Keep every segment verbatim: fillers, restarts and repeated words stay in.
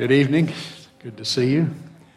Good evening. Good to see you.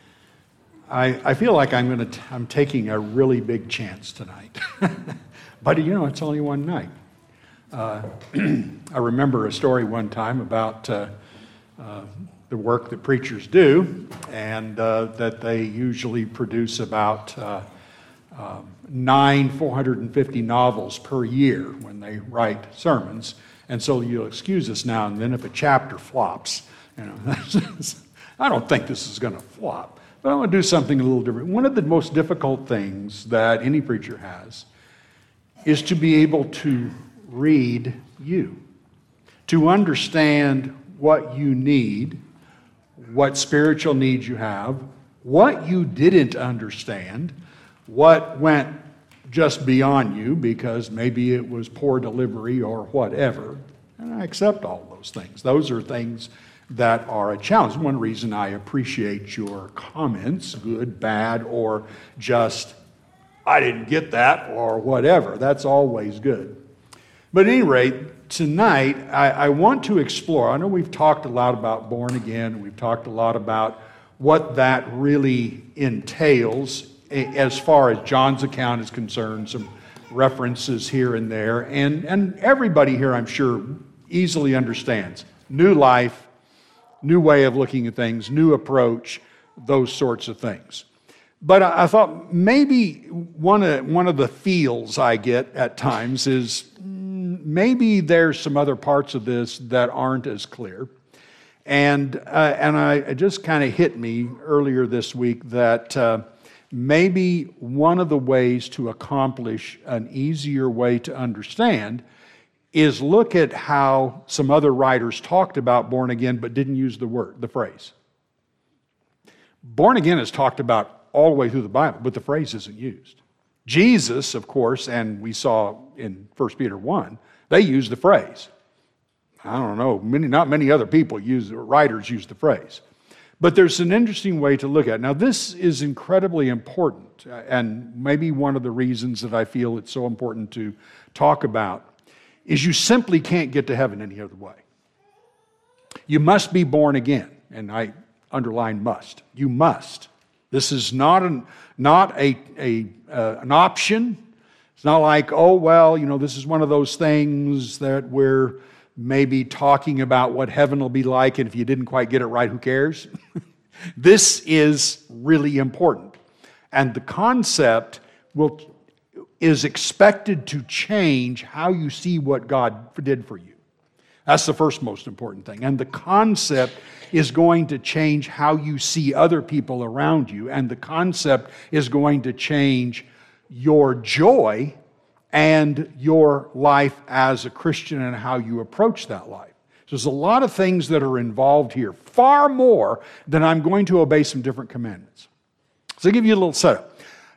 I, I feel like I'm going to. I'm taking a really big chance tonight, but you know, it's only one night. Uh, I remember a story one time about uh, uh, the work that preachers do, and uh, that they usually produce about uh, uh, nine four hundred fifty novels per year when they write sermons. And so you'll excuse us now and then if a chapter flops. You know, I don't think this is going to flop, but I want to do something a little different. One of the most difficult things that any preacher has is to be able to read you, to understand what you need, what spiritual needs you have, what you didn't understand, what went just beyond you because maybe it was poor delivery or whatever. And I accept all those things. Those are things that are a challenge. One reason I appreciate your comments, good, bad, or just, I didn't get that, or whatever. That's always good. But at any rate, tonight, I, I want to explore. I know we've talked a lot about born again. We've talked a lot about what that really entails as far as John's account is concerned, some references here and there. And, and everybody here, I'm sure, easily understands. New life, new way of looking at things, new approach, those sorts of things. But I, I thought maybe one of, one of the feels I get at times is maybe there's some other parts of this that aren't as clear. And, uh, and I, it just kind of hit me earlier this week that uh, maybe one of the ways to accomplish an easier way to understand is look at how some other writers talked about born again but didn't use the word, the phrase. Born again is talked about all the way through the Bible, but the phrase isn't used. Jesus, of course, and we saw in First Peter one, they use the phrase. I don't know, many, not many other people use, writers use the phrase. But there's an interesting way to look at it. Now, this is incredibly important, and maybe one of the reasons that I feel it's so important to talk about is you simply can't get to heaven any other way. You must be born again, and I underline must. You must. This is not an, not a, a uh, an option. It's not like, oh, well, you know, this is one of those things that we're maybe talking about what heaven will be like, and if you didn't quite get it right, who cares? This is really important. And the concept will is expected to change how you see what God did for you. That's the first most important thing. And the concept is going to change how you see other people around you. And the concept is going to change your joy and your life as a Christian and how you approach that life. So there's a lot of things that are involved here, far more than I'm going to obey some different commandments. So I'll give you a little setup.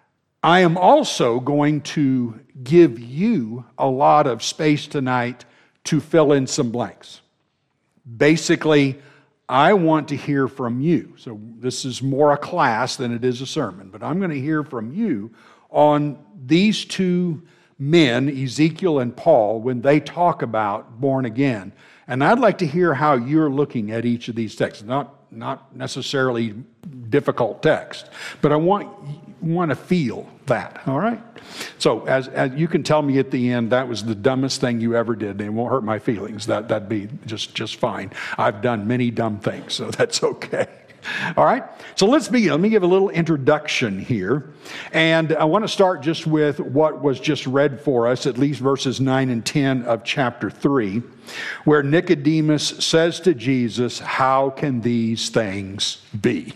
I am also going to give you a lot of space tonight to fill in some blanks. Basically, I want to hear from you. So this is more a class than it is a sermon, but I'm going to hear from you on these two men, Ezekiel and Paul, when they talk about born again. And I'd like to hear how you're looking at each of these texts. Not, not necessarily difficult text, but I want, want to feel that, all right? So as, as you can tell me at the end, that was the dumbest thing you ever did, and it won't hurt my feelings. That, that'd be just, just fine. I've done many dumb things, so that's okay. All right, so let's begin. Let me give a little introduction here. And I want to start just with what was just read for us, at least verses nine and ten of chapter three, where Nicodemus says to Jesus, "How can these things be?"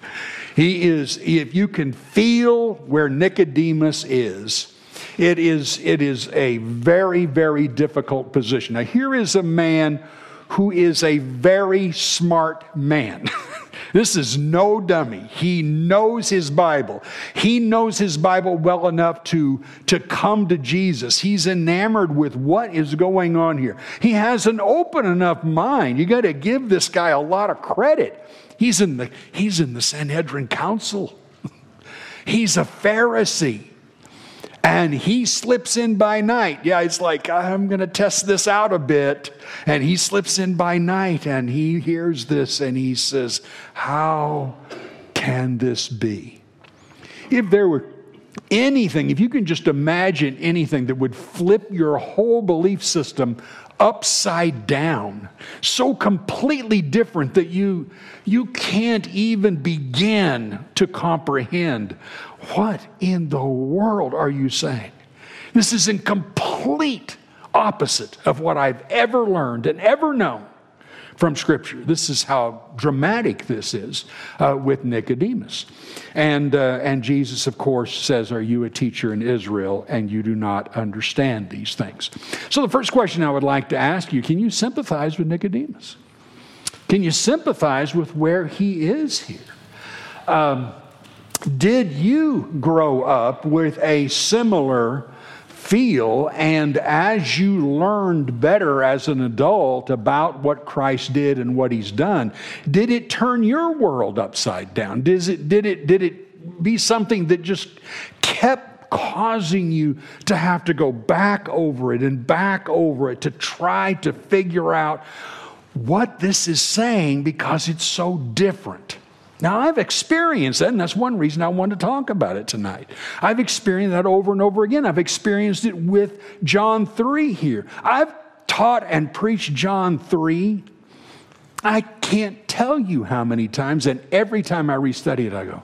He is, if you can feel where Nicodemus is, it is, it is a very, very difficult position. Now, here is a man who is a very smart man. This is no dummy. He knows his Bible. He knows his Bible well enough to, to come to Jesus. He's enamored with what is going on here. He has an open enough mind. You got to give this guy a lot of credit. He's in the, he's in the Sanhedrin Council. He's a Pharisee. And he slips in by night. Yeah, it's like, I'm going to test this out a bit. And he slips in by night and he hears this and he says, how can this be? If there were anything, if you can just imagine anything that would flip your whole belief system upside down, so completely different that you, you can't even begin to comprehend. What in the world are you saying? This is in complete opposite of what I've ever learned and ever known from Scripture. This is how dramatic this is uh, with Nicodemus. And, uh, and Jesus, of course, says, are you a teacher in Israel and you do not understand these things? So the first question I would like to ask you, can you sympathize with Nicodemus? Can you sympathize with where he is here? Um, did you grow up with a similar feel, and as you learned better as an adult about what Christ did and what he's done, did it turn your world upside down? Did it, did it, did it be something that just kept causing you to have to go back over it and back over it to try to figure out what this is saying because it's so different? Now, I've experienced that, and that's one reason I want to talk about it tonight. I've experienced that over and over again. I've experienced it with John three here. I've taught and preached John three. I can't tell you how many times, and every time I restudy it, I go,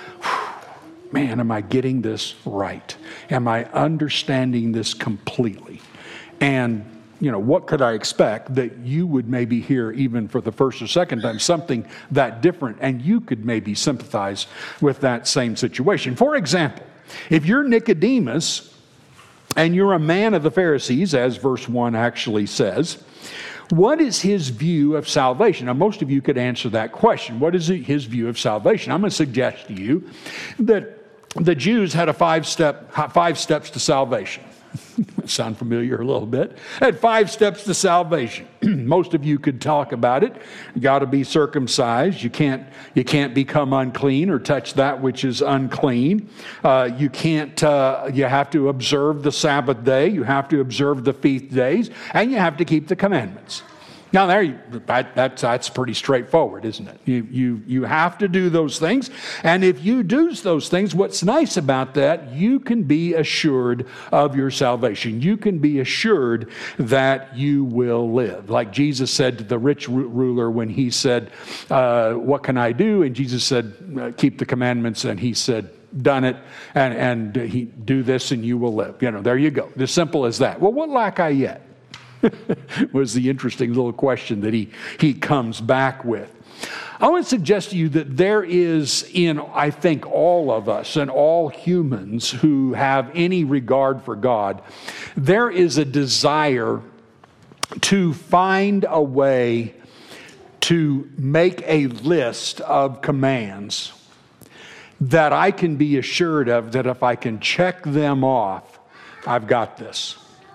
man, am I getting this right? Am I understanding this completely? And you know, what could I expect that you would maybe hear even for the first or second time something that different, and you could maybe sympathize with that same situation. For example, if you're Nicodemus and you're a man of the Pharisees, as verse one actually says, what is his view of salvation? Now, most of you could answer that question. What is his view of salvation? I'm going to suggest to you that the Jews had a five-step, five steps to salvation. Sound familiar a little bit? Had five steps to salvation. Most of you could talk about it. You got to be circumcised. You can't. You can't become unclean or touch that which is unclean. Uh, you can't. Uh, you have to observe the Sabbath day. You have to observe the feast days, and you have to keep the commandments. Now, there, you, that, that's, that's pretty straightforward, isn't it? You, you, you have to do those things. And if you do those things, what's nice about that, you can be assured of your salvation. You can be assured that you will live. Like Jesus said to the rich ruler when he said, uh, what can I do? And Jesus said, uh, keep the commandments. And he said, done it. And, and he do this and you will live. You know, there you go. As simple as that. Well, what lack I yet? was the interesting little question that he, he comes back with. I want to suggest to you that there is in, I think, all of us and all humans who have any regard for God, there is a desire to find a way to make a list of commands that I can be assured of that if I can check them off, I've got this.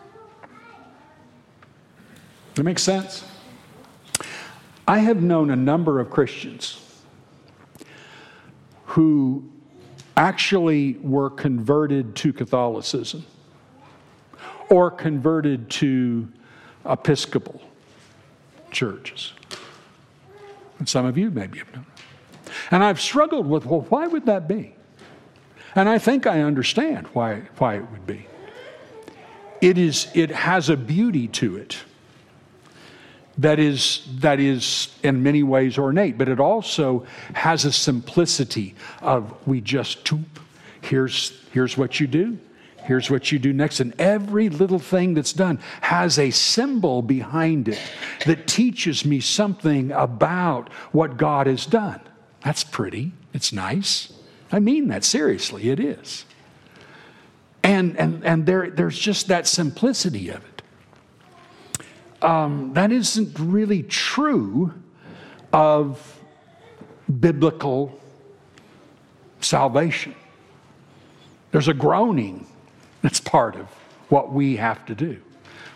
That makes sense? I have known a number of Christians who actually were converted to Catholicism or converted to Episcopal churches. And some of you maybe have known it. And I've struggled with, well, why would that be? And I think I understand why, why it would be. It is, it has a beauty to it. That is, that is in many ways ornate, but it also has a simplicity of we just, here's, here's what you do, here's what you do next. And every little thing that's done has a symbol behind it that teaches me something about what God has done. That's pretty. It's nice. I mean that seriously. It is. And, and, and there, there's just that simplicity of it. Um, that isn't really true of biblical salvation. There's a groaning that's part of what we have to do.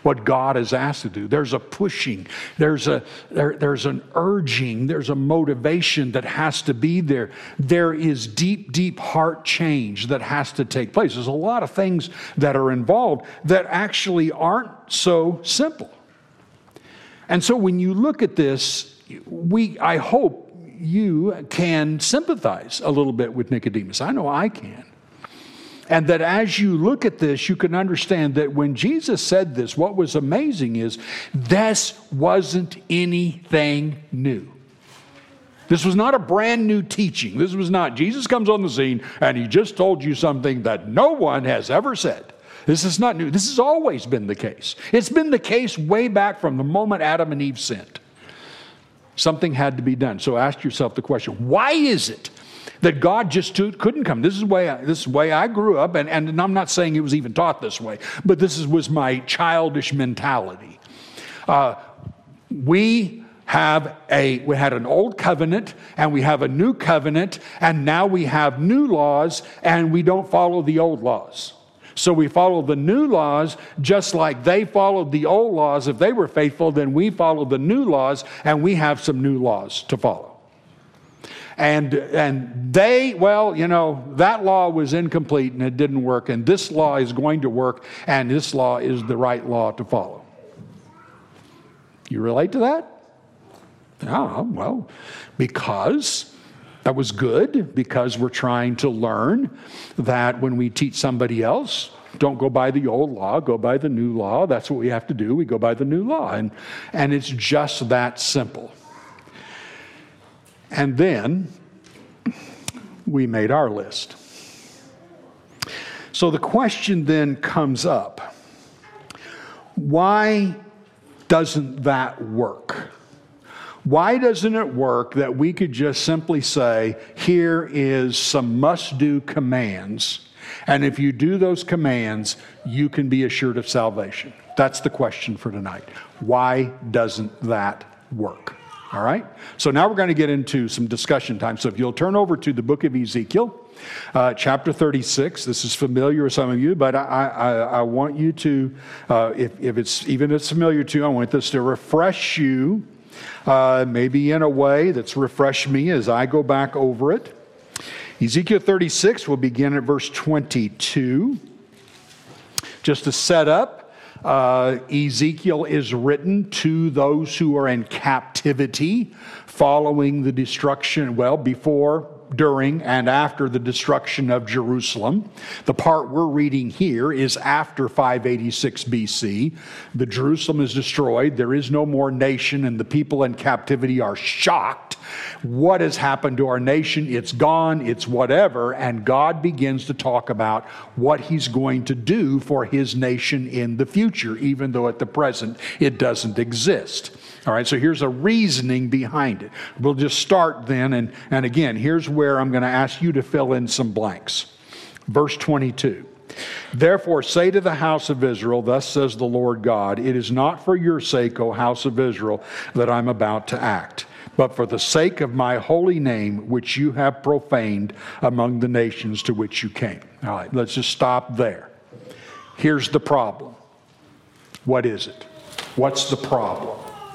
what God is asked to do. There's a pushing, there's a there, there's an urging, there's a motivation that has to be there. There is deep, deep heart change that has to take place. There's a lot of things that are involved that actually aren't so simple. And so when you look at this, we I hope you can sympathize a little bit with Nicodemus. I know I can. And that as you look at this, you can understand that when Jesus said this, what was amazing is this wasn't anything new. This was not a brand new teaching. This was not, Jesus comes on the scene and he just told you something that no one has ever said. This is not new. This has always been the case. It's been the case way back from the moment Adam and Eve sinned. Something had to be done. So ask yourself the question, why is it that God just couldn't come? This is the way I, this is the way I grew up, and, and I'm not saying it was even taught this way, but this is, was my childish mentality. Uh, we have a we had an old covenant, and we have a new covenant, and now we have new laws, and we don't follow the old laws. So we follow the new laws just like they followed the old laws. If they were faithful, then we follow the new laws, and we have some new laws to follow. And and they, well, you know, that law was incomplete and it didn't work, and this law is going to work, and this law is the right law to follow. You relate to that? Oh, well, because that was good, because we're trying to learn that when we teach somebody else, don't go by the old law, go by the new law. That's what we have to do. We go by the new law. And, and it's just that simple. And then we made our list. So the question then comes up, why doesn't that work? Why doesn't it work that we could just simply say, here is some must-do commands, and if you do those commands, you can be assured of salvation? That's the question for tonight. Why doesn't that work? All right? So now we're going to get into some discussion time. So if you'll turn over to the book of Ezekiel, uh, chapter thirty-six. This is familiar with some of you, but I, I, I want you to, uh, if, if it's even if it's familiar to you, I want this to refresh you, uh, maybe in a way that's refreshed me as I go back over it. Ezekiel thirty-six, we'll begin at verse twenty-two. Just to set up, Uh, Ezekiel is written to those who are in captivity following the destruction, well, before, during, and after the destruction of Jerusalem. The part we're reading here is after five eighty-six B C. The Jerusalem is destroyed. There is no more nation, and the people in captivity are shocked. What has happened to our nation? It's gone, it's whatever, and God begins to talk about what he's going to do for his nation in the future, even though at the present it doesn't exist. All right, so here's a reasoning behind it. We'll just start then, and, and again, here's where I'm going to ask you to fill in some blanks. Verse twenty-two. Therefore say to the house of Israel, thus says the Lord God, it is not for your sake, O house of Israel, that I'm about to act, but for the sake of my holy name, which you have profaned among the nations to which you came. All right, let's just stop there. Here's the problem. What is it? What's the problem?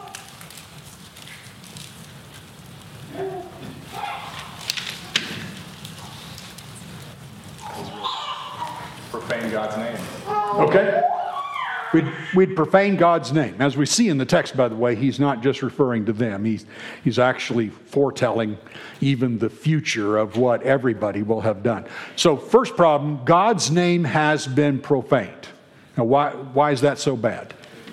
Profane God's name. Okay. We'd, we'd profane God's name. As we see in the text, by the way, he's not just referring to them. He's, he's actually foretelling even the future of what everybody will have done. So first problem, God's name has been profaned. Now why, why is that so bad?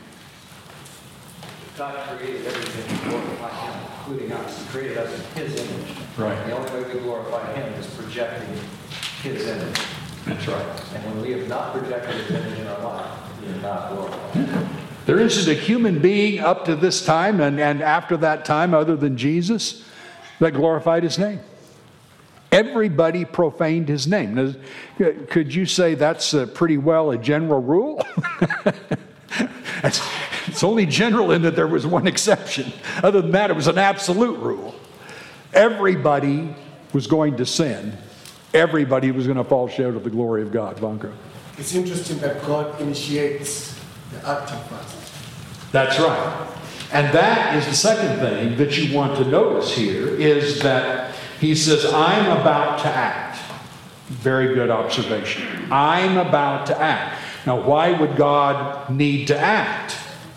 God created everything to glorify him, including us. He created us in his image. Right. The only way we glorify him is projecting his image. That's right. And when we have not projected his image in our life, we are not glorified. There isn't a human being up to this time and, and after that time other than Jesus that glorified his name. Everybody profaned his name. Now, could you say that's uh, pretty well a general rule? it's, it's only general in that there was one exception. Other than that, it was an absolute rule. Everybody was going to sin. Everybody was going to fall short of the glory of God. Von Crow. It's interesting that God initiates That's right. And that is the second thing that you want to notice here, is that he says, I'm about to act. Very good observation. I'm about to act. Now, why would God need to act?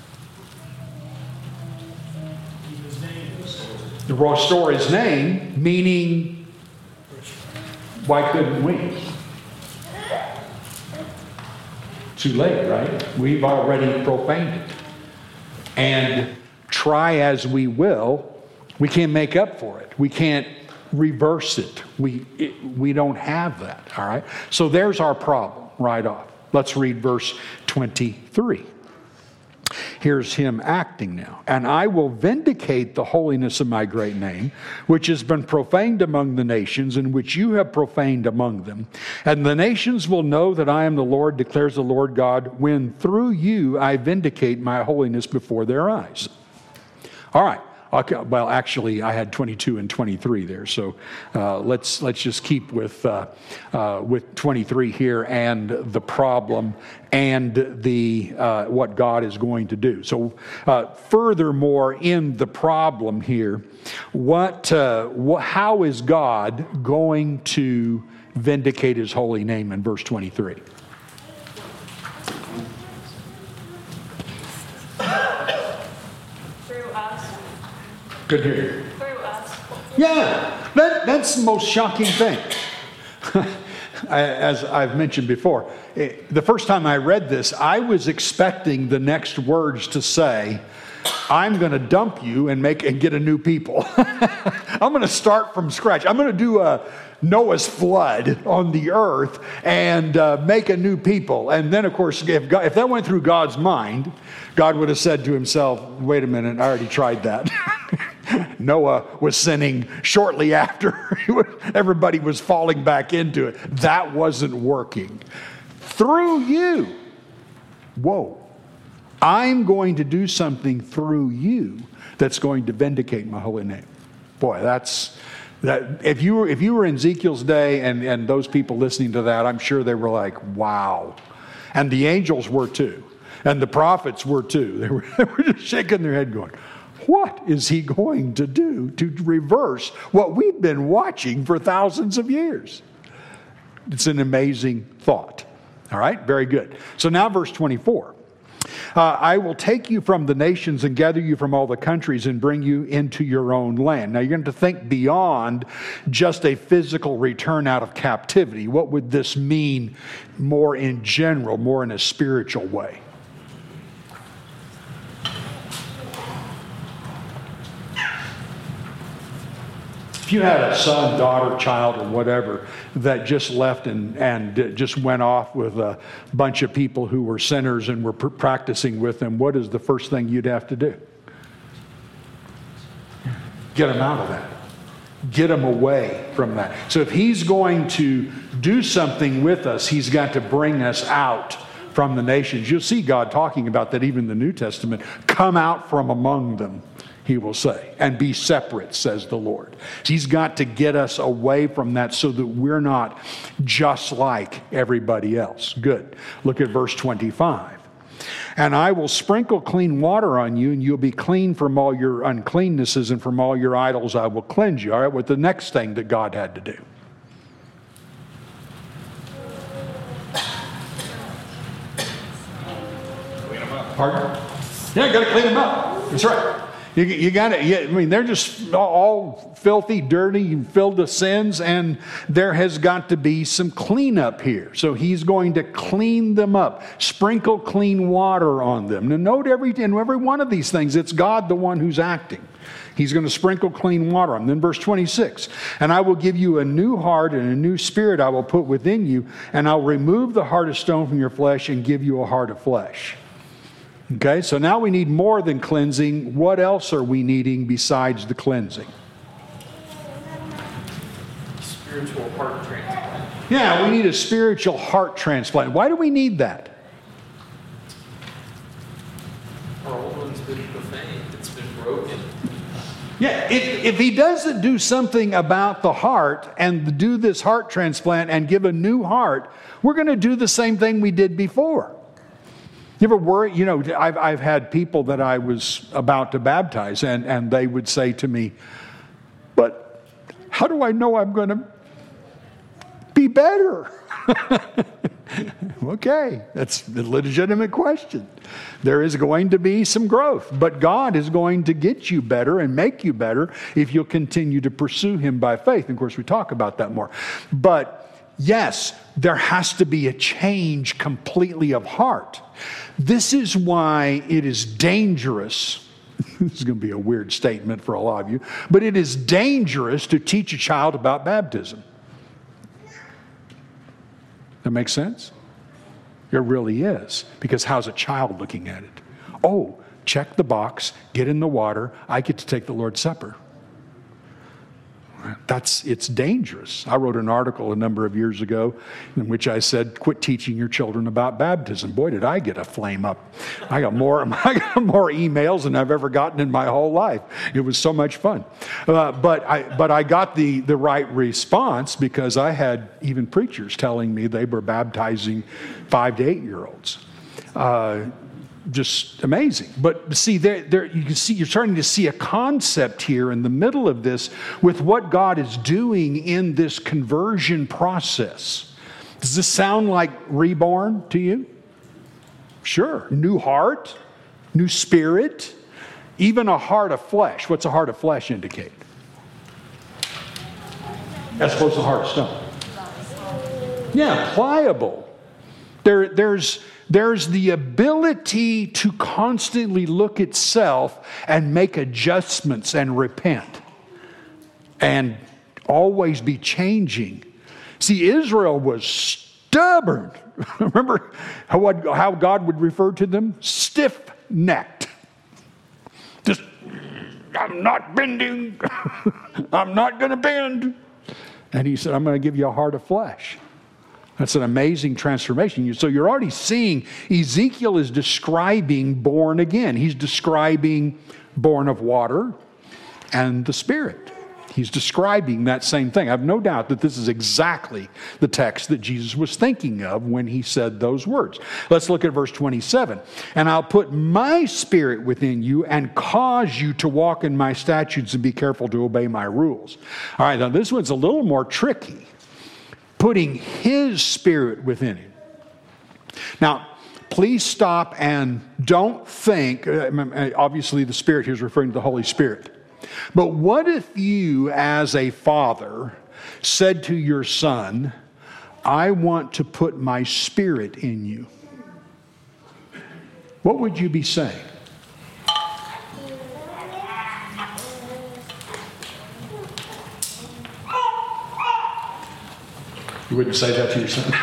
To restore his name, meaning, why couldn't we? Too late, right? We've already profaned it. And try as we will, we can't make up for it. We can't reverse it. We, it, we don't have that, all right? So there's our problem right off. Let's read verse twenty-three. Here's him acting now. And I will vindicate the holiness of my great name, which has been profaned among the nations, and which you have profaned among them. And the nations will know that I am the Lord, declares the Lord God, when through you I vindicate my holiness before their eyes. All right. Okay, well, actually, I had twenty-two and twenty-three there, so uh, let's let's just keep with uh, uh, with twenty-three here, and the problem and the uh, what God is going to do. So, uh, furthermore, in the problem here, what, uh, what how is God going to vindicate His holy name in verse twenty-three? Good to hear you. Through us. Yeah, that, that's the most shocking thing. As I've mentioned before, the first time I read this, I was expecting the next words to say, I'm going to dump you and make and get a new people. I'm going to start from scratch. I'm going to do a Noah's flood on the earth and uh, make a new people. And then, of course, if, God, if that went through God's mind, God would have said to himself, wait a minute, I already tried that. Noah was sinning shortly after everybody was falling back into it. That wasn't working. Through you. Whoa. I'm going to do something through you that's going to vindicate my holy name. Boy, that's that. If you were if you were in Ezekiel's day and, and those people listening to that, I'm sure they were like, wow. And the angels were too. And the prophets were too. They were, they were just shaking their head going, what is he going to do to reverse what we've been watching for thousands of years? It's an amazing thought. All right, very good. So now verse twenty-four. Uh, I will take you from the nations and gather you from all the countries and bring you into your own land. Now you're going to think beyond just a physical return out of captivity. What would this mean more in general, more in a spiritual way? If you had a son, daughter, child, or whatever that just left and, and just went off with a bunch of people who were sinners and were pr- practicing with them, what is the first thing you'd have to do? Get them out of that. Get them away from that. So if he's going to do something with us, he's got to bring us out from the nations. You'll see God talking about that even in the New Testament. Come out from among them, he will say, and be separate, says the Lord. He's got to get us away from that so that we're not just like everybody else. Good. Look at verse twenty-five. And I will sprinkle clean water on you, and you'll be clean from all your uncleannesses, and from all your idols I will cleanse you. All right, what's the next thing that God had to do? Clean them up. Pardon? Yeah, got to clean them up. That's right. You, you got to, I mean, they're just all filthy, dirty, filled with sins, and there has got to be some cleanup here. So he's going to clean them up, sprinkle clean water on them. Now, note every, in every one of these things, it's God the one who's acting. He's going to sprinkle clean water on them. Then verse twenty-six, and I will give you a new heart and a new spirit I will put within you, and I'll remove the heart of stone from your flesh and give you a heart of flesh. Okay, so now we need more than cleansing. What else are we needing besides the cleansing? Spiritual heart transplant. Yeah, we need a spiritual heart transplant. Why do we need that? Our old one's been profaned. It's been broken. Yeah, if, if he doesn't do something about the heart and do this heart transplant and give a new heart, we're going to do the same thing we did before. You ever worry? You know, I've, I've had people that I was about to baptize, and, and they would say to me, but how do I know I'm going to be better? Okay, that's a legitimate question. There is going to be some growth, but God is going to get you better and make you better if you'll continue to pursue Him by faith. And of course, we talk about that more. But yes, there has to be a change completely of heart. This is why it is dangerous. This is going to be a weird statement for a lot of you, but it is dangerous to teach a child about baptism. That makes sense? It really is. Because how's a child looking at it? Oh, check the box, get in the water, I get to take the Lord's Supper. That's, it's dangerous. I wrote an article a number of years ago in which I said, quit teaching your children about baptism. Boy, did I get a flame up. I got more, I got more emails than I've ever gotten in my whole life. It was so much fun. Uh, but I, but I got the, the right response because I had even preachers telling me they were baptizing five to eight-year-olds. Uh, Just amazing. But see, there, there you can see you're starting to see a concept here in the middle of this with what God is doing in this conversion process. Does this sound like reborn to you? Sure. New heart, new spirit, even a heart of flesh. What's a heart of flesh indicate? As opposed to a heart of stone. Yeah, pliable. There, there's There's the ability to constantly look at self and make adjustments and repent and always be changing. See, Israel was stubborn. Remember how, what, how God would refer to them? Stiff-necked. Just, I'm not bending. I'm not going to bend. And He said, I'm going to give you a heart of flesh. That's an amazing transformation. So you're already seeing Ezekiel is describing born again. He's describing born of water and the Spirit. He's describing that same thing. I have no doubt that this is exactly the text that Jesus was thinking of when He said those words. Let's look at verse twenty-seven. And I'll put my Spirit within you and cause you to walk in my statutes and be careful to obey my rules. All right, now this one's a little more tricky. Putting His Spirit within him. Now, please stop and don't think, obviously the Spirit here is referring to the Holy Spirit. But what if you, as a father, said to your son, I want to put my Spirit in you? What would you be saying? You wouldn't say that to your son?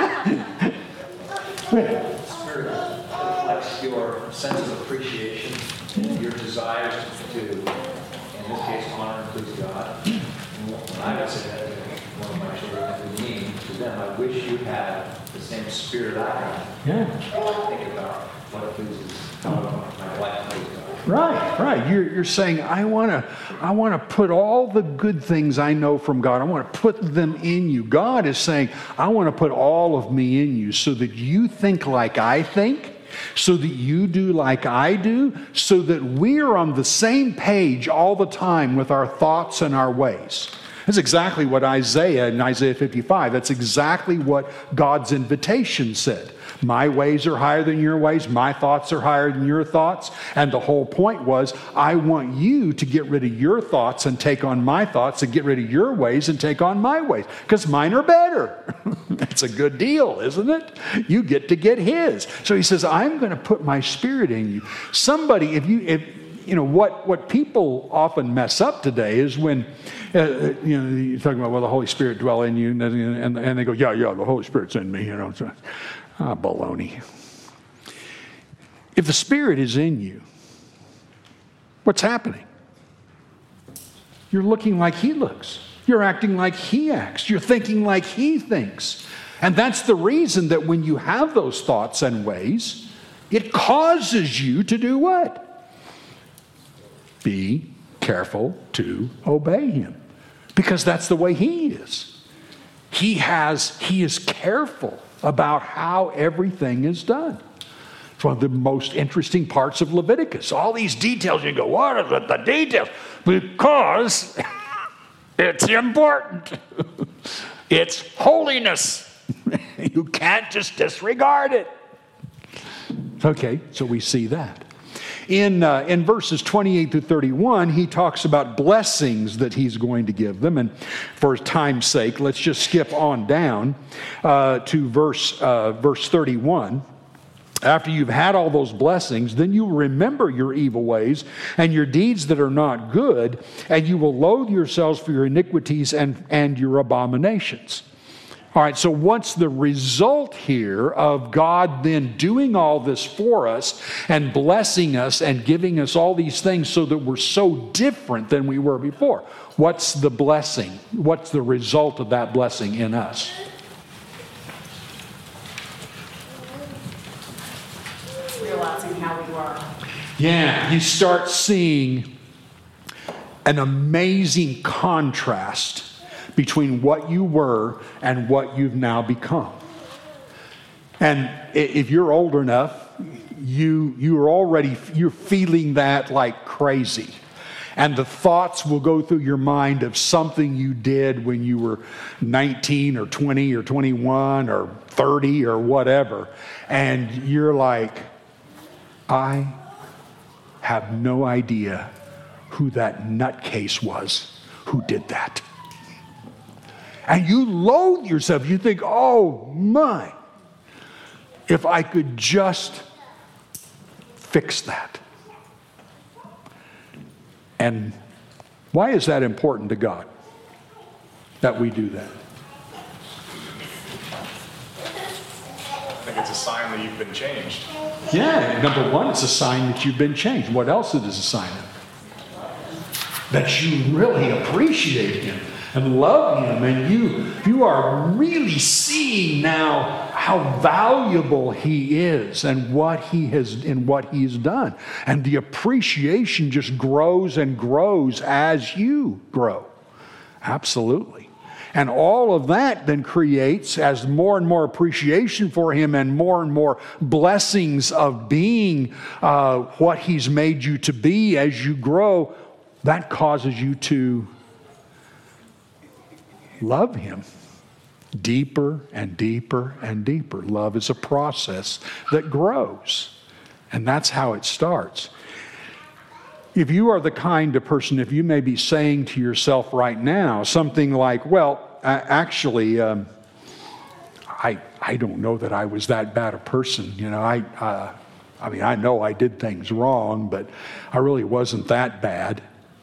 The Spirit reflects your sense of appreciation, your desires to, in this case, honor and please God. And when I would say that to one of my children, that would mean to them, I wish you had the same spirit I have. Yeah. Think about what pleases God, my life pleases God. Right, right. You're, you're saying, I want to I want to put all the good things I know from God, I want to put them in you. God is saying, I want to put all of me in you so that you think like I think, so that you do like I do, so that we're on the same page all the time with our thoughts and our ways. That's exactly what Isaiah, in Isaiah fifty-five, that's exactly what God's invitation said. My ways are higher than your ways. My thoughts are higher than your thoughts. And the whole point was, I want you to get rid of your thoughts and take on my thoughts, and get rid of your ways and take on my ways, because mine are better. It's a good deal, isn't it? You get to get His. So He says, I'm going to put my Spirit in you. Somebody, if you, if, you know, what, what people often mess up today is when, uh, you know, you're talking about, well, the Holy Spirit dwell in you, and, and, and they go, yeah, yeah, the Holy Spirit's in me, you know. So, ah, baloney. If the Spirit is in you, what's happening? You're looking like He looks. You're acting like He acts. You're thinking like He thinks. And that's the reason that when you have those thoughts and ways, it causes you to do what? Be careful to obey Him. Because that's the way He is. He has, He is careful about how everything is done. It's one of the most interesting parts of Leviticus. All these details, you go, what are the, the details? Because it's important. It's holiness. You can't just disregard it. Okay, so we see that. In, uh, in verses twenty-eight through thirty-one, he talks about blessings that he's going to give them. And for time's sake, let's just skip on down uh, to verse, uh, verse thirty-one. After you've had all those blessings, then you will remember your evil ways and your deeds that are not good, and you will loathe yourselves for your iniquities and, and your abominations. All right, so what's the result here of God then doing all this for us and blessing us and giving us all these things so that we're so different than we were before? What's the blessing? What's the result of that blessing in us? Realizing how we were. Yeah, you start seeing an amazing contrast between what you were and what you've now become. And if you're old enough, you you're already you're feeling that like crazy. And the thoughts will go through your mind of something you did when you were nineteen or twenty or twenty-one or thirty or whatever. And you're like, I have no idea who that nutcase was who did that. And you loathe yourself. You think, oh my, if I could just fix that. And why is that important to God that we do that? I think it's a sign that you've been changed. Yeah, number one, it's a sign that you've been changed. What else is it a sign of? That you really appreciate Him and love Him, and you, you are really seeing now how valuable He is and what He has and what He's done. And the appreciation just grows and grows as you grow. Absolutely. And all of that then creates, as more and more appreciation for Him and more and more blessings of being uh, what He's made you to be as you grow, that causes you to love Him deeper and deeper and deeper. Love is a process that grows, and that's how it starts. If you are the kind of person, if you may be saying to yourself right now something like, well, actually, um, I I don't know that I was that bad a person. You know, I uh, I mean, I know I did things wrong, but I really wasn't that bad.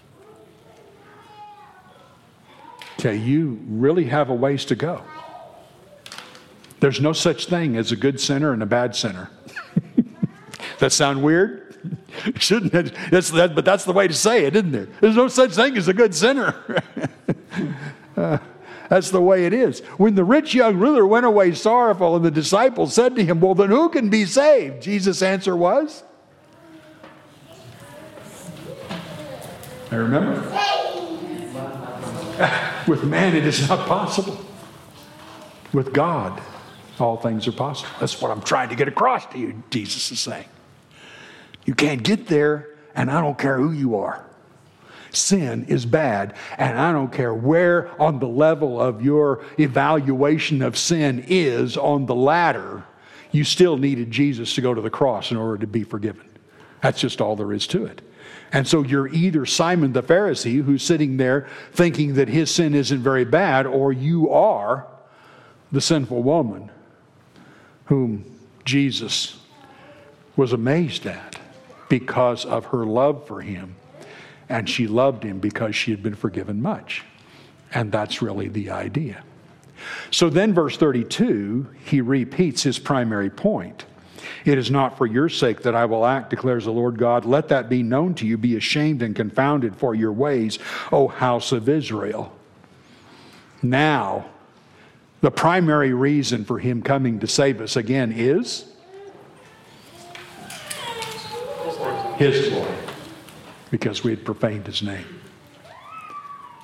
Okay, you really have a ways to go. There's no such thing as a good sinner and a bad sinner. That sound weird? Shouldn't it? That's, that, but that's the way to say it, isn't there? There's no such thing as a good sinner. uh, that's the way it is. When the rich young ruler went away sorrowful, and the disciples said to him, well, then who can be saved? Jesus' answer was? I remember. With man, it is not possible. With God, all things are possible. That's what I'm trying to get across to you, Jesus is saying. You can't get there, and I don't care who you are. Sin is bad, and I don't care where on the level of your evaluation of sin is on the ladder, you still needed Jesus to go to the cross in order to be forgiven. That's just all there is to it. And so you're either Simon the Pharisee, who's sitting there thinking that his sin isn't very bad, or you are the sinful woman whom Jesus was amazed at because of her love for Him. And she loved Him because she had been forgiven much. And that's really the idea. So then verse thirty-two, he repeats his primary point. It is not for your sake that I will act, declares the Lord God. Let that be known to you. Be ashamed and confounded for your ways, O house of Israel. Now, the primary reason for Him coming to save us again is His glory, because we had profaned His name.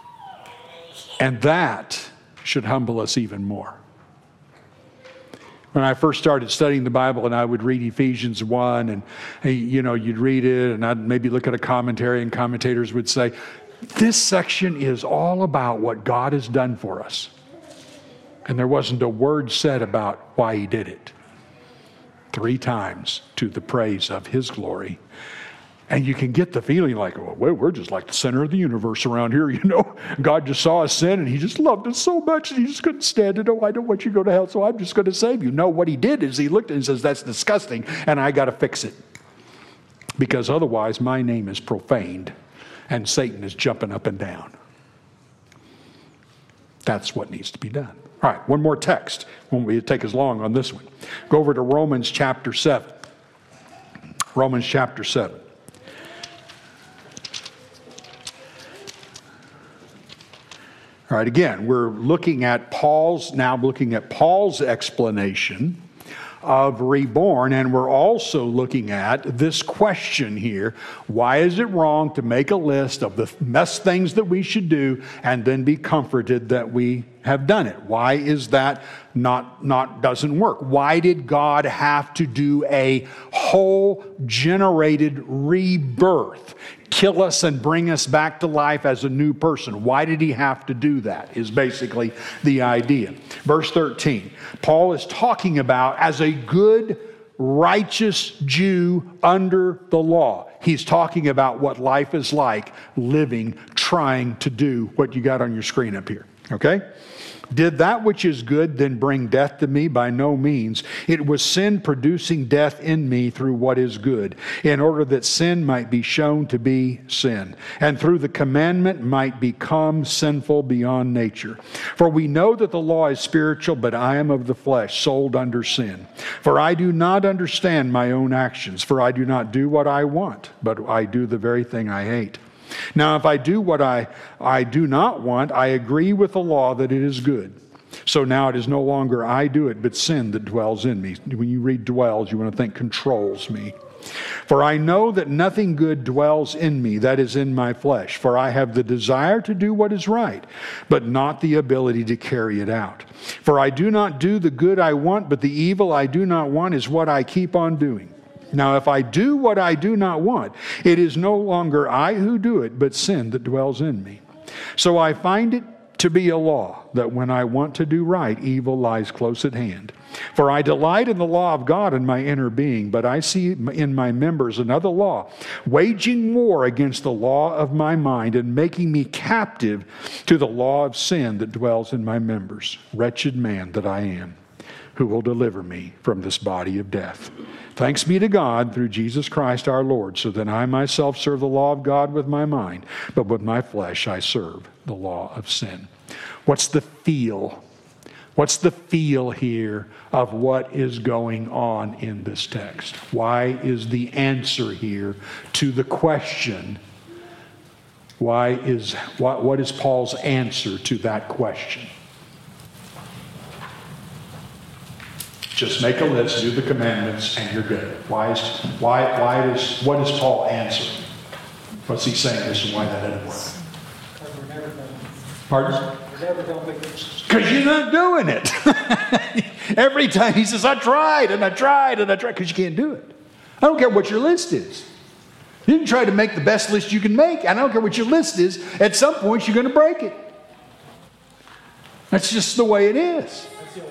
And that should humble us even more. When I first started studying the Bible and I would read Ephesians one and, you know, you'd read it and I'd maybe look at a commentary and commentators would say, this section is all about what God has done for us. And there wasn't a word said about why he did it. Three times to the praise of his glory. And you can get the feeling like, well, we're just like the center of the universe around here, you know. God just saw us sin and he just loved us so much and he just couldn't stand it. Oh, I don't want you to go to hell, so I'm just going to save you. No, what he did is he looked at it and says, that's disgusting and I got to fix it. Because otherwise my name is profaned and Satan is jumping up and down. That's what needs to be done. All right, one more text. Won't be take as long on this one. Go over to Romans chapter seven. Romans chapter seven. All right, again, we're looking at Paul's, now looking at Paul's explanation of reborn, and we're also looking at this question here. Why is it wrong to make a list of the best things that we should do and then be comforted that we have done it? Why is that not, not doesn't work? Why did God have to do a whole generated rebirth? Kill us and bring us back to life as a new person. Why did he have to do that is basically the idea. Verse thirteen, Paul is talking about as a good, righteous Jew under the law. He's talking about what life is like living, trying to do what you got on your screen up here. Okay? Did that which is good then bring death to me? By no means. It was sin producing death in me through what is good, in order that sin might be shown to be sin, and through the commandment might become sinful beyond nature. For we know that the law is spiritual, but I am of the flesh, sold under sin. For I do not understand my own actions, for I do not do what I want, but I do the very thing I hate. Now, if I do what I, I do not want, I agree with the law that it is good. So now it is no longer I do it, but sin that dwells in me. When you read dwells, you want to think controls me. For I know that nothing good dwells in me, that is in my flesh. For I have the desire to do what is right, but not the ability to carry it out. For I do not do the good I want, but the evil I do not want is what I keep on doing. Now, if I do what I do not want, it is no longer I who do it, but sin that dwells in me. So I find it to be a law that when I want to do right, evil lies close at hand. For I delight in the law of God in my inner being, but I see in my members another law, waging war against the law of my mind and making me captive to the law of sin that dwells in my members. Wretched man that I am, who will deliver me from this body of death? Thanks be to God through Jesus Christ our Lord, so that I myself serve the law of God with my mind, but with my flesh I serve the law of sin. What's the feel? What's the feel here of what is going on in this text? Why is the answer here to the question? Why is what, what is Paul's answer to that question? Just make a list, do the commandments, and you're good. Why is why why is what is Paul answering? What's he saying this and why that doesn't work? Pardon? Because you're not doing it. Every time he says, I tried and I tried and I tried, because you can't do it. I don't care what your list is. You can try to make the best list you can make. I don't care what your list is. At some point, you're going to break it. That's just the way it is.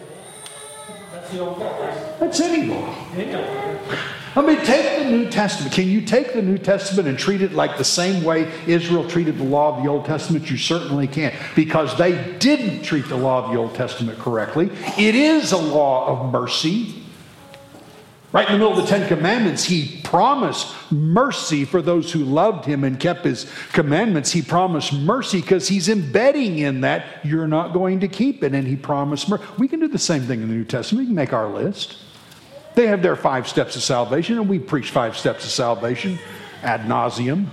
That's any law. I mean, take the New Testament. Can you take the New Testament and treat it like the same way Israel treated the law of the Old Testament? You certainly can't, because they didn't treat the law of the Old Testament correctly. It is a law of mercy. Right in the middle of the Ten Commandments, he promised mercy for those who loved him and kept his commandments. He promised mercy because he's embedding in that you're not going to keep it, and he promised mercy. We can do the same thing in the New Testament. We can make our list. They have their five steps of salvation, and we preach five steps of salvation ad nauseum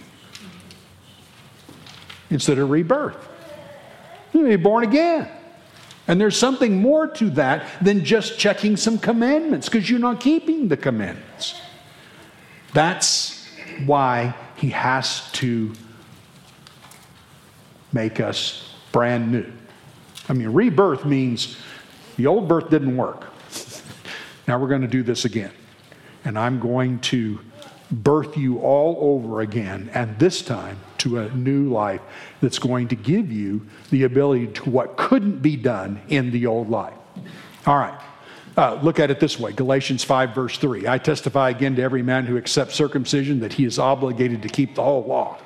instead of rebirth. You're be born again. And there's something more to that than just checking some commandments, because you're not keeping the commandments. That's why he has to make us brand new. I mean, rebirth means the old birth didn't work. Now we're going to do this again. And I'm going to birth you all over again, and this time to a new life that's going to give you the ability to what couldn't be done in the old life. All right. Uh, look at it this way. Galatians five, verse three. I testify again to every man who accepts circumcision that he is obligated to keep the whole law.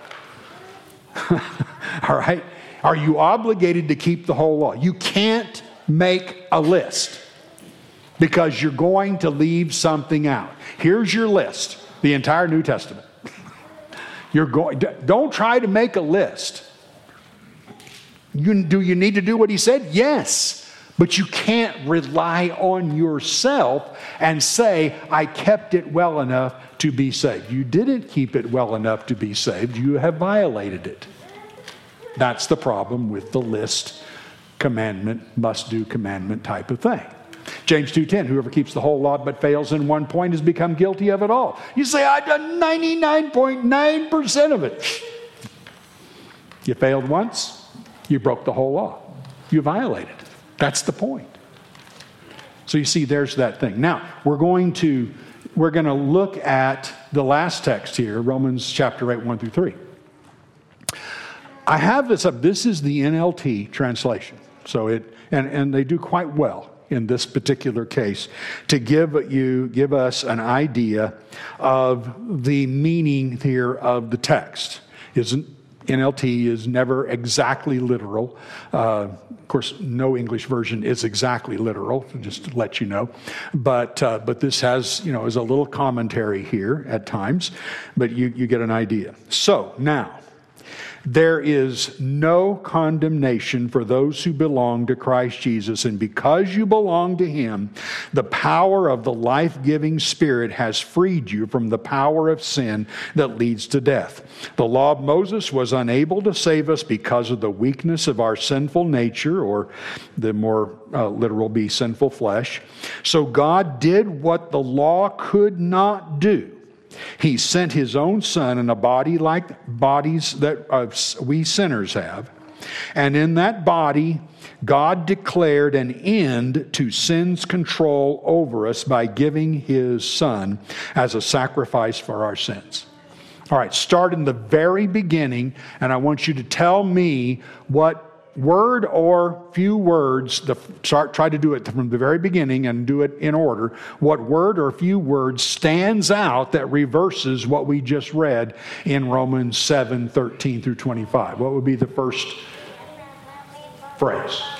All right? Are you obligated to keep the whole law? You can't make a list because you're going to leave something out. Here's your list, the entire New Testament. You're going. Don't try to make a list. You, do you need to do what he said? Yes. But you can't rely on yourself and say, I kept it well enough to be saved. You didn't keep it well enough to be saved. You have violated it. That's the problem with the list commandment, must do commandment type of thing. James two ten, whoever keeps the whole law but fails in one point has become guilty of it all. You say, I've done ninety-nine point nine percent of it. You failed once, you broke the whole law. You violated. That's the point. So you see, there's that thing. Now, we're going to we're going to look at the last text here, Romans chapter eight, one through three. I have this up. This is the N L T translation. So it and, and they do quite well in this particular case to give you give us an idea of the meaning here of the text. Isn't N L T is never exactly literal. Uh, of course, no English version is exactly literal, just to let you know. But uh, but this has, you know, is a little commentary here at times, but you, you get an idea. So now, there is no condemnation for those who belong to Christ Jesus. And because you belong to him, the power of the life-giving Spirit has freed you from the power of sin that leads to death. The law of Moses was unable to save us because of the weakness of our sinful nature, or the more uh, literal be sinful flesh. So God did what the law could not do. He sent his own son in a body like bodies that uh, we sinners have. And in that body, God declared an end to sin's control over us by giving his son as a sacrifice for our sins. All right, start in the very beginning, and I want you to tell me what word or few words, the, start, try to do it from the very beginning and do it in order. What word or few words stands out that reverses what we just read in Romans seven, thirteen through twenty-five? What would be the first phrase?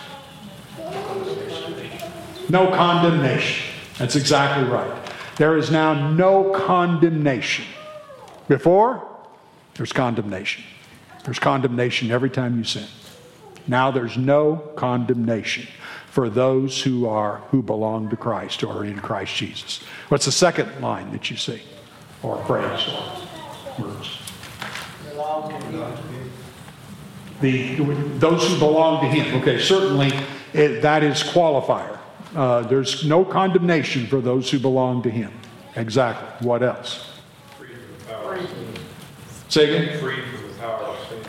No condemnation. That's exactly right. There is now no condemnation. Before, there's condemnation. There's condemnation every time you sin. Now there's no condemnation for those who are who belong to Christ or are in Christ Jesus. What's the second line that you see? Or phrase or words? The, those who belong to him. Okay, certainly it, that is qualifier. Uh, there's no condemnation for those who belong to him. Exactly. What else? Free from the power of sin. Say again? Free from the power of sin.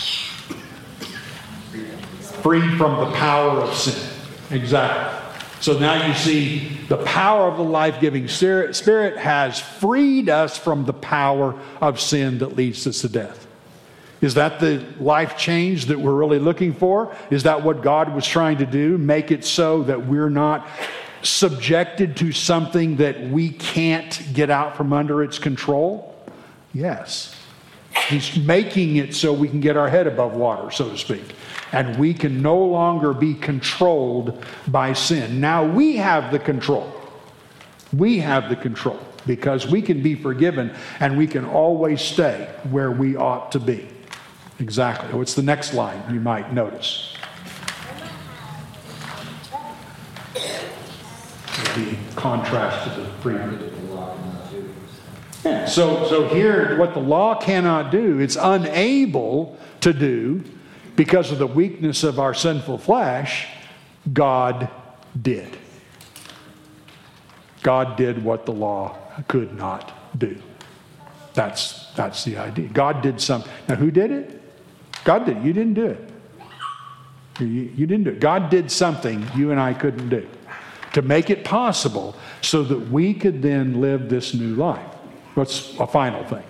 Freed from the power of sin. Exactly. So now you see the power of the life-giving Spirit has freed us from the power of sin that leads us to death. Is that the life change that we're really looking for? Is that what God was trying to do? Make it so that we're not subjected to something that we can't get out from under its control? Yes. He's making it so we can get our head above water, so to speak. And we can no longer be controlled by sin. Now we have the control. We have the control because we can be forgiven and we can always stay where we ought to be. Exactly. What's the next line you might notice? The contrast to the previous. Yeah, so, so here, what the law cannot do, it's unable to do because of the weakness of our sinful flesh, God did. God did what the law could not do. That's, that's the idea. God did something. Now, who did it? God did it. You didn't do it. You, you didn't do it. God did something you and I couldn't do. to make it possible so that we could then live this new life. What's a final thing?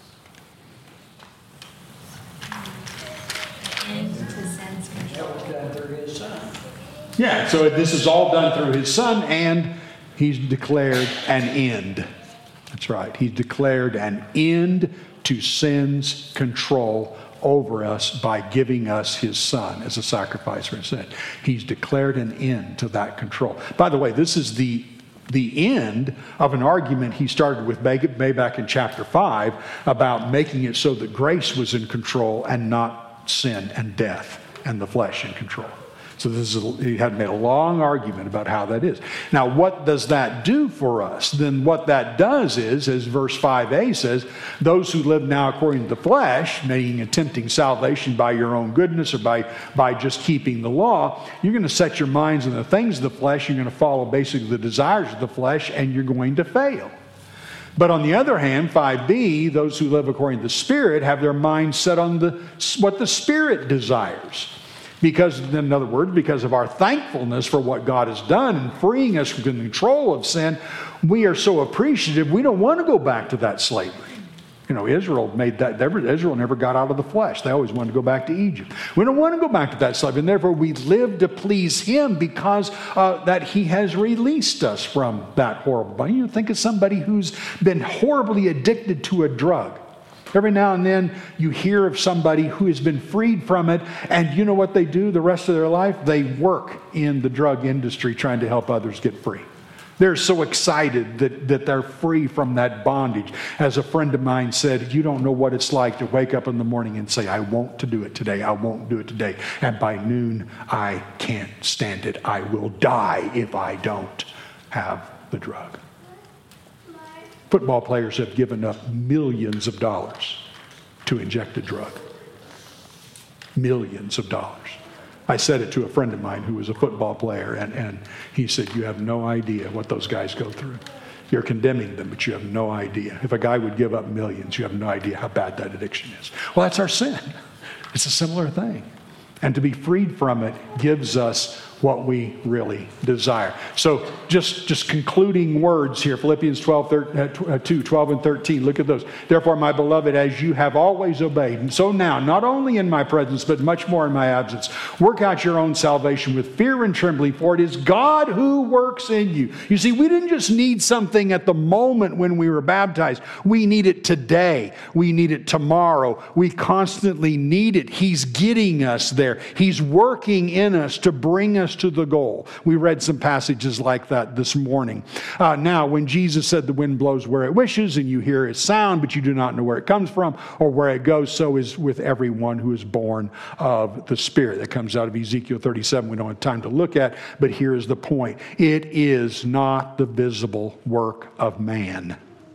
End to sin's control. That was done through his son. Yeah, so this is all done through his son, and he's declared an end. That's right. He's declared an end to sin's control over us by giving us his son as a sacrifice for sin. He's declared an end to that control. By the way, this is the the end of an argument he started with way back in chapter five about making it so that grace was in control and not sin and death and the flesh in control. So this is a, he had made a long argument about how that is. Now, what does that do for us? Then what that does is, as verse five a says, those who live now according to the flesh, meaning attempting salvation by your own goodness or by, by just keeping the law, you're going to set your minds on the things of the flesh. You're going to follow basically the desires of the flesh, and you're going to fail. But on the other hand, five b, those who live according to the Spirit have their minds set on the, what the Spirit desires. Because, in other words, because of our thankfulness for what God has done in freeing us from the control of sin, we are so appreciative, we don't want to go back to that slavery. You know, Israel made that, Israel never got out of the flesh. They always wanted to go back to Egypt. We don't want to go back to that slavery, and therefore we live to please him because uh, that he has released us from that horrible. You think of somebody who's been horribly addicted to a drug. Every now and then you hear of somebody who has been freed from it, and you know what they do the rest of their life? They work in the drug industry trying to help others get free. They're so excited that, that they're free from that bondage. As a friend of mine said, you don't know what it's like to wake up in the morning and say, I won't to do it today, I won't do it today. And by noon, I can't stand it. I will die if I don't have the drug. Football players have given up millions of dollars to inject a drug. Millions of dollars. I said it to a friend of mine who was a football player, and, and he said, you have no idea what those guys go through. You're condemning them, but you have no idea. If a guy would give up millions, you have no idea how bad that addiction is. Well, that's our sin. It's a similar thing. And to be freed from it gives us what we really desire. So just, just concluding words here, Philippians twelve, two, twelve and thirteen. Look at those. Therefore, my beloved, as you have always obeyed, and so now, not only in my presence, but much more in my absence, work out your own salvation with fear and trembling, for it is God who works in you. You see, we didn't just need something at the moment when we were baptized. We need it today. We need it tomorrow. We constantly need it. He's getting us there. He's working in us to bring us to the goal. We read some passages like that this morning. Uh, now, when Jesus said the wind blows where it wishes and you hear its sound, but you do not know where it comes from or where it goes, so is with everyone who is born of the Spirit. That comes out of Ezekiel thirty-seven. We don't have time to look at, but here is the point. It is not the visible work of man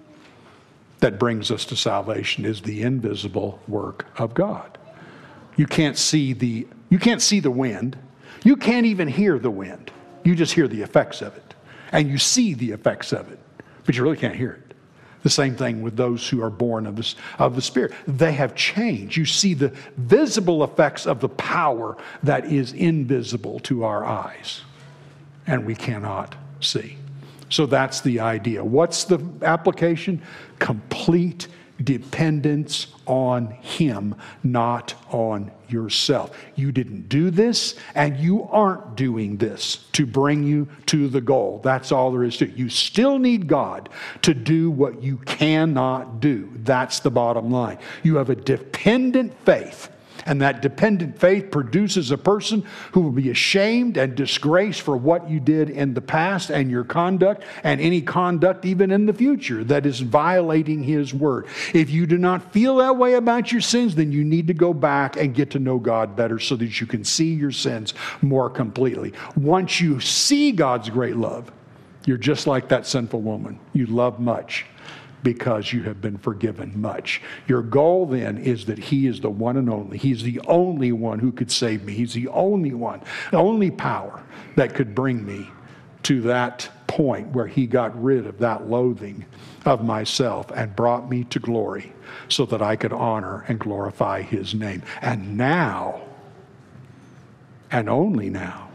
that brings us to salvation. It is the invisible work of God. You can't see the, you can't see the wind. You can't even hear the wind. You just hear the effects of it. And you see the effects of it. But you really can't hear it. The same thing with those who are born of the, of the Spirit. They have changed. You see the visible effects of the power that is invisible to our eyes. And we cannot see. So that's the idea. What's the application? Complete dependence on Him, not on yourself. You didn't do this, and you aren't doing this to bring you to the goal. That's all there is to it. You still need God to do what you cannot do. That's the bottom line. You have a dependent faith. And that dependent faith produces a person who will be ashamed and disgraced for what you did in the past and your conduct and any conduct even in the future that is violating His word. If you do not feel that way about your sins, then you need to go back and get to know God better so that you can see your sins more completely. Once you see God's great love, you're just like that sinful woman. You love much because you have been forgiven much. Your goal then is that He is the one and only. He's the only one who could save me. He's the only one, the only power that could bring me to that point where He got rid of that loathing of myself and brought me to glory so that I could honor and glorify His name. And now, and only now,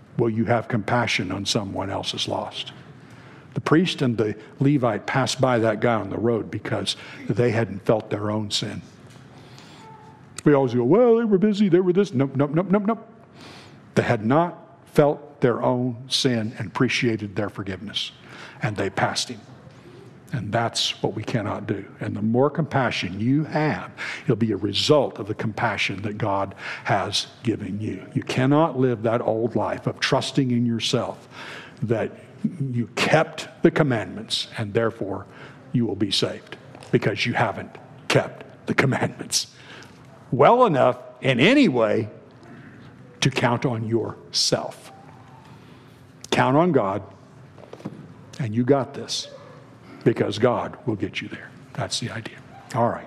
will you have compassion on someone else's lost? The priest and the Levite passed by that guy on the road because they hadn't felt their own sin. We always go, well, they were busy, they were this. Nope, nope, nope, nope, nope. They had not felt their own sin and appreciated their forgiveness. And they passed him. And that's what we cannot do. And the more compassion you have, it'll be a result of the compassion that God has given you. You cannot live that old life of trusting in yourself that you kept the commandments and therefore you will be saved, because you haven't kept the commandments well enough in any way to count on yourself. Count on God, and you got this, because God will get you there. That's the idea. All right.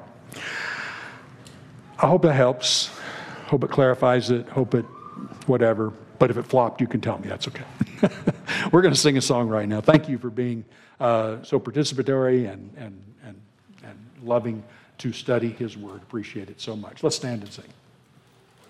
I hope it helps. Hope it clarifies it. Hope it whatever. But if it flopped, you can tell me. That's okay. We're going to sing a song right now. Thank you for being uh, so participatory and, and, and, and loving to study His Word. Appreciate it so much. Let's stand and sing.